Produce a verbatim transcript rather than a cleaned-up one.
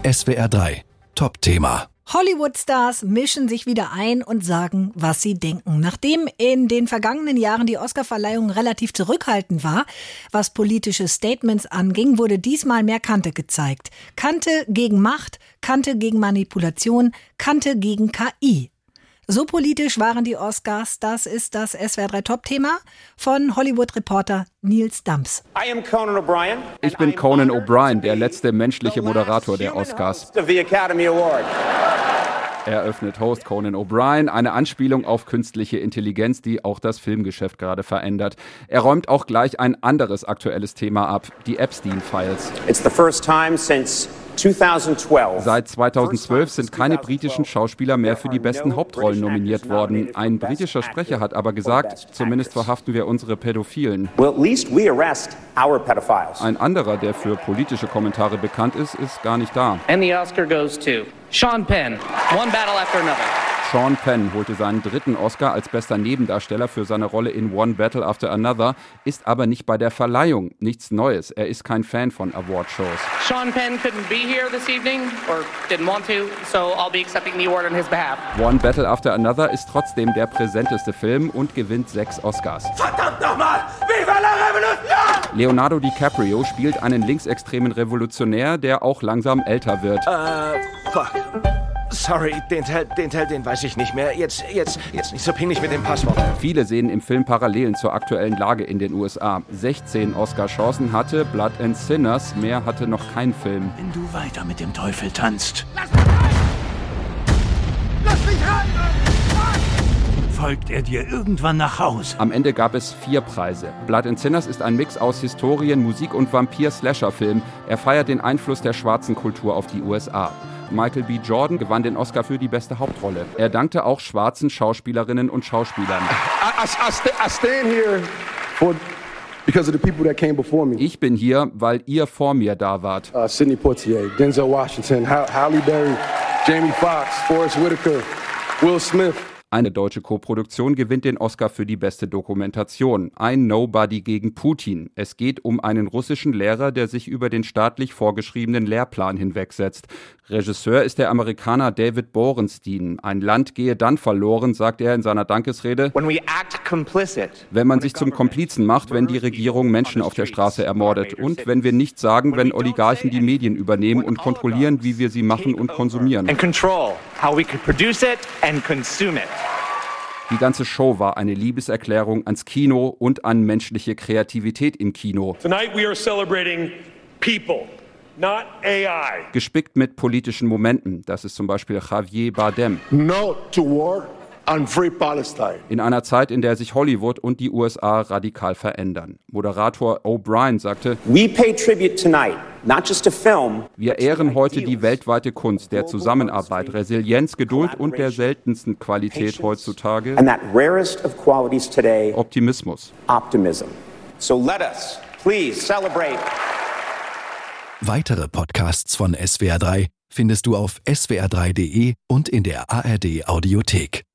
S W R drei Top-Thema. Hollywood-Stars mischen sich wieder ein und sagen, was sie denken. Nachdem in den vergangenen Jahren die Oscar-Verleihung relativ zurückhaltend war, was politische Statements anging, wurde diesmal mehr Kante gezeigt. Kante gegen Macht, Kante gegen Manipulation, Kante gegen K I. So politisch waren die Oscars, das ist das S W R drei Top-Thema von Hollywood-Reporter Nils Dams. Ich bin Conan O'Brien, der letzte menschliche Moderator der Oscars. Eröffnet Host Conan O'Brien, eine Anspielung auf künstliche Intelligenz, die auch das Filmgeschäft gerade verändert. Er räumt auch gleich ein anderes aktuelles Thema ab, die Epstein-Files. It's the first time since zweitausendzwölf. Seit zweitausendzwölf sind keine britischen Schauspieler mehr für die besten Hauptrollen nominiert worden. Ein britischer Sprecher hat aber gesagt, zumindest verhaften wir unsere Pädophilen. Ein anderer, der für politische Kommentare bekannt ist, ist gar nicht da. And the Oscar goes to Sean Penn, One Battle After Another. Sean Penn holte seinen dritten Oscar als bester Nebendarsteller für seine Rolle in One Battle After Another, ist aber nicht bei der Verleihung. Nichts Neues. Er ist kein Fan von Awardshows. Sean Penn couldn't be here this evening or didn't want to, so I'll be accepting the award on his behalf. One Battle After Another ist trotzdem der präsenteste Film und gewinnt sechs Oscars. Verdammt nochmal! Viva la Revolution! Leonardo DiCaprio spielt einen linksextremen Revolutionär, der auch langsam älter wird. Äh, fuck. Sorry, den Teil, den Teil, den weiß ich nicht mehr. Jetzt, jetzt, jetzt nicht so pingelig mit dem Passwort. Viele sehen im Film Parallelen zur aktuellen Lage in den U S A. sechzehn Oscar-Chancen hatte Blood and Sinners, mehr hatte noch kein Film. Wenn du weiter mit dem Teufel tanzt, Lass mich rein! Lass mich rein! folgt er dir irgendwann nach Hause. Am Ende gab es vier Preise. Blood and Sinners ist ein Mix aus Historien, Musik und Vampir-Slasher-Film. Er feiert den Einfluss der schwarzen Kultur auf die U S A. Michael B. Jordan gewann den Oscar für die beste Hauptrolle. Er dankte auch schwarzen Schauspielerinnen und Schauspielern. I, I, I, st- I stand here for, because of the people that came before me. Ich bin hier, weil ihr vor mir da wart. Uh, Sidney Poitier, Denzel Washington, ha- Halle Berry, Jamie Foxx, Forrest Whitaker, Will Smith. Eine deutsche Koproduktion gewinnt den Oscar für die beste Dokumentation. Ein Nobody gegen Putin. Es geht um einen russischen Lehrer, der sich über den staatlich vorgeschriebenen Lehrplan hinwegsetzt. Regisseur ist der Amerikaner David Borenstein. Ein Land gehe dann verloren, sagt er in seiner Dankesrede, When we act complicit. wenn man sich zum Komplizen macht, wenn die Regierung Menschen auf der Straße ermordet. Und wenn wir nichts sagen, wenn Oligarchen die Medien übernehmen und kontrollieren, wie wir sie machen und konsumieren. And control how we could produce it and consume it. Die ganze Show war eine Liebeserklärung ans Kino und an menschliche Kreativität im Kino. Tonight we are celebrating people, not A I. Gespickt mit politischen Momenten. Das ist zum Beispiel Javier Bardem. No to war and free Palestine. In einer Zeit, in der sich Hollywood und die U S A radikal verändern. Moderator O'Brien sagte, We pay tribute tonight, not just to film. wir ehren heute die weltweite Kunst der Zusammenarbeit, Resilienz, Geduld und der seltensten Qualität heutzutage, And that rarest of qualities today, Optimismus. optimism. So let us please celebrate. Weitere Podcasts von S W R drei findest du auf s w r drei punkt d e und in der A R D Audiothek.